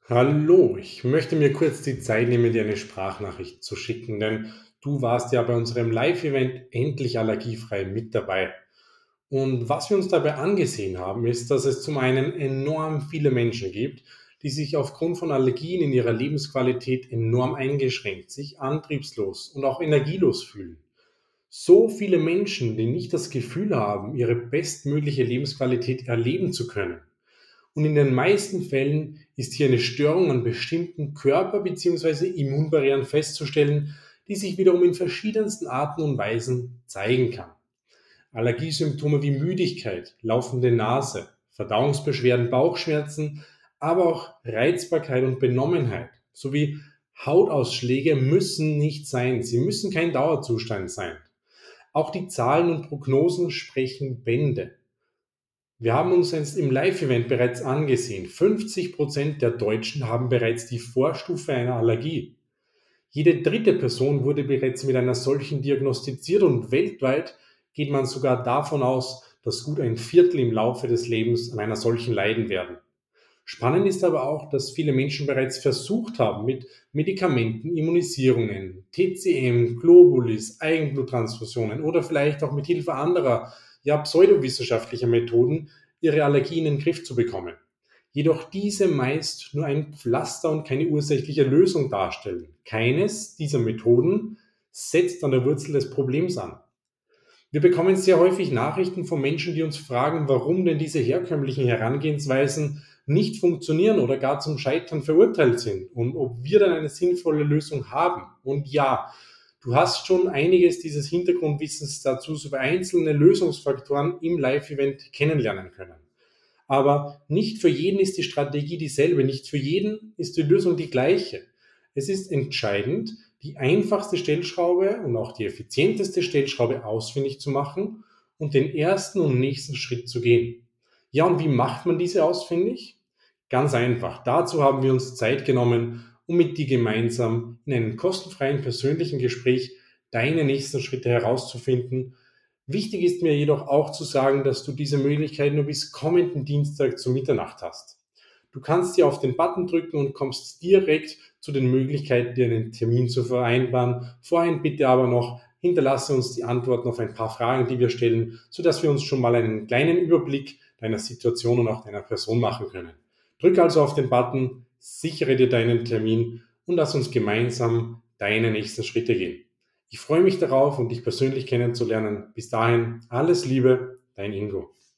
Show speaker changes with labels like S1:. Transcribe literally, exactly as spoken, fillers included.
S1: Hallo, ich möchte mir kurz die Zeit nehmen, dir eine Sprachnachricht zu schicken, denn du warst ja bei unserem Live-Event endlich allergiefrei mit dabei. Und was wir uns dabei angesehen haben, ist, dass es zum einen enorm viele Menschen gibt, die sich aufgrund von Allergien in ihrer Lebensqualität enorm eingeschränkt, sich antriebslos und auch energielos fühlen. So viele Menschen, die nicht das Gefühl haben, ihre bestmögliche Lebensqualität erleben zu können. Und in den meisten Fällen ist hier eine Störung an bestimmten Körper- bzw. Immunbarrieren festzustellen, die sich wiederum in verschiedensten Arten und Weisen zeigen kann. Allergiesymptome wie Müdigkeit, laufende Nase, Verdauungsbeschwerden, Bauchschmerzen, aber auch Reizbarkeit und Benommenheit sowie Hautausschläge müssen nicht sein. Sie müssen kein Dauerzustand sein. Auch die Zahlen und Prognosen sprechen Bände. Wir haben uns jetzt im Live-Event bereits angesehen. fünfzig Prozent der Deutschen haben bereits die Vorstufe einer Allergie. Jede dritte Person wurde bereits mit einer solchen diagnostiziert und weltweit geht man sogar davon aus, dass gut ein Viertel im Laufe des Lebens an einer solchen leiden werden. Spannend ist aber auch, dass viele Menschen bereits versucht haben, mit Medikamenten, Immunisierungen, T C M, Globulis, Eigenbluttransfusionen oder vielleicht auch mit Hilfe anderer, ja, pseudowissenschaftlicher Methoden ihre Allergie in den Griff zu bekommen. Jedoch diese meist nur ein Pflaster und keine ursächliche Lösung darstellen. Keines dieser Methoden setzt an der Wurzel des Problems an. Wir bekommen sehr häufig Nachrichten von Menschen, die uns fragen, warum denn diese herkömmlichen Herangehensweisen nicht funktionieren oder gar zum Scheitern verurteilt sind und ob wir dann eine sinnvolle Lösung haben. Und ja, du hast schon einiges dieses Hintergrundwissens dazu sowie einzelne Lösungsfaktoren im Live-Event kennenlernen können. Aber nicht für jeden ist die Strategie dieselbe, nicht für jeden ist die Lösung die gleiche. Es ist entscheidend, die einfachste Stellschraube und auch die effizienteste Stellschraube ausfindig zu machen und den ersten und nächsten Schritt zu gehen. Ja, und wie macht man diese ausfindig? Ganz einfach. Dazu haben wir uns Zeit genommen, um mit dir gemeinsam in einem kostenfreien persönlichen Gespräch deine nächsten Schritte herauszufinden. Wichtig ist mir jedoch auch zu sagen, dass du diese Möglichkeit nur bis kommenden Dienstag zu Mitternacht hast. Du kannst hier auf den Button drücken und kommst direkt zu den Möglichkeiten, dir einen Termin zu vereinbaren. Vorhin bitte aber noch, hinterlasse uns die Antworten auf ein paar Fragen, die wir stellen, sodass wir uns schon mal einen kleinen Überblick deiner Situation und auch deiner Person machen können. Drück also auf den Button, sichere dir deinen Termin und lass uns gemeinsam deine nächsten Schritte gehen. Ich freue mich darauf und dich persönlich kennenzulernen. Bis dahin, alles Liebe, dein Ingo.